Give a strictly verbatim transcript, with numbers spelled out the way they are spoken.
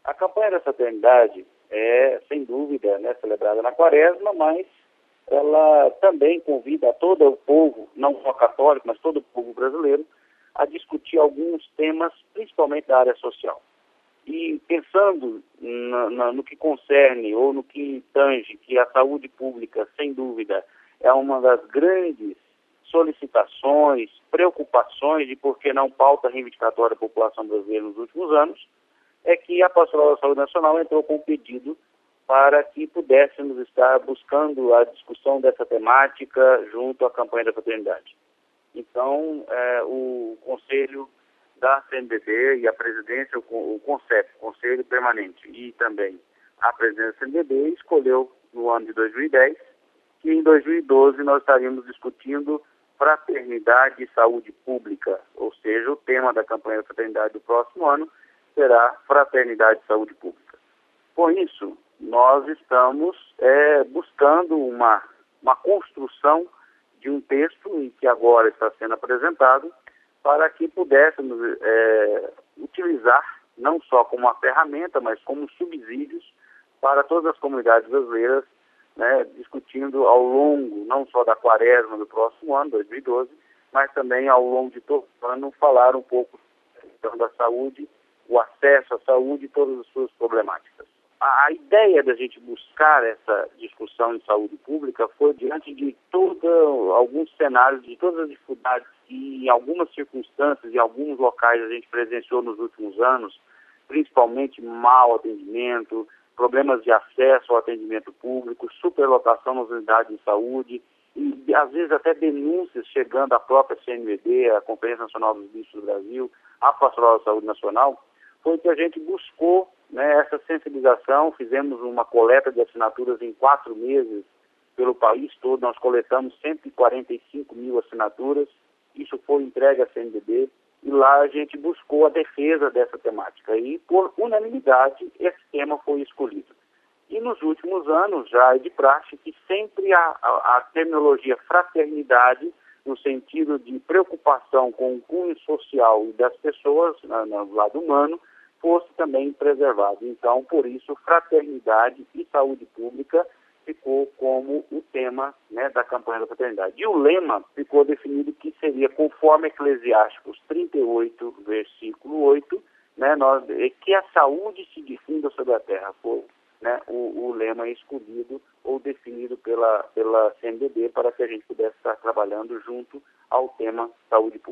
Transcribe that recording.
A campanha da fraternidade é, sem dúvida, né, celebrada na Quaresma, mas ela também convida a todo o povo, não só católico, mas todo o povo brasileiro, a discutir alguns temas, principalmente da área social. E pensando na, na, no que concerne ou no que tange que a saúde pública, sem dúvida, é uma das grandes solicitações, preocupações e, por que não, pauta reivindicatória da população brasileira nos últimos anos, é que a Pastoral da Saúde Nacional entrou com um pedido para que pudéssemos estar buscando a discussão dessa temática junto à campanha da fraternidade. Então, é, o Conselho da C N B B e a presidência, o, o CONCEP, Conselho Permanente, e também a presidência da C N B B, escolheu no ano de dois mil e dez que em dois mil e doze nós estaríamos discutindo fraternidade e saúde pública, ou seja, o tema da campanha da fraternidade do próximo ano será fraternidade e saúde pública. Com isso, nós estamos é, buscando uma, uma construção de um texto em que agora está sendo apresentado para que pudéssemos é, utilizar não só como uma ferramenta, mas como subsídios para todas as comunidades brasileiras, né, discutindo ao longo, não só da Quaresma do próximo ano, dois mil e doze, mas também ao longo de todo o ano, falar um pouco da questão da saúde, o acesso à saúde e todas as suas problemáticas. A, a ideia da gente buscar essa discussão em saúde pública foi diante de todo, alguns cenários, de todas as dificuldades que em algumas circunstâncias, em alguns locais a gente presenciou nos últimos anos, principalmente mau atendimento, problemas de acesso ao atendimento público, superlotação nas unidades de saúde e, às vezes, até denúncias chegando à própria C N B B, a Conferência Nacional dos Bispos do Brasil, à Pastoral da Saúde Nacional, foi que a gente buscou, né, essa sensibilização, fizemos uma coleta de assinaturas em quatro meses pelo país todo, nós coletamos cento e quarenta e cinco mil assinaturas, isso foi entregue à C N B B, e lá a gente buscou a defesa dessa temática. E, por unanimidade, esse tema foi escolhido. E nos últimos anos, já é de praxe que sempre a, a, a terminologia fraternidade, no sentido de preocupação com o cunho social e das pessoas, na, no lado humano, fosse também preservado. Então, por isso, fraternidade e saúde pública ficou como o tema, né, da campanha da fraternidade. E o lema ficou definido que seria, conforme Eclesiásticos trinta e oito, versículo oito, né, nós, que a saúde se difunda sobre a terra. Foi, né, o, o lema escolhido ou definido pela, pela C N B B para que a gente pudesse estar trabalhando junto ao tema saúde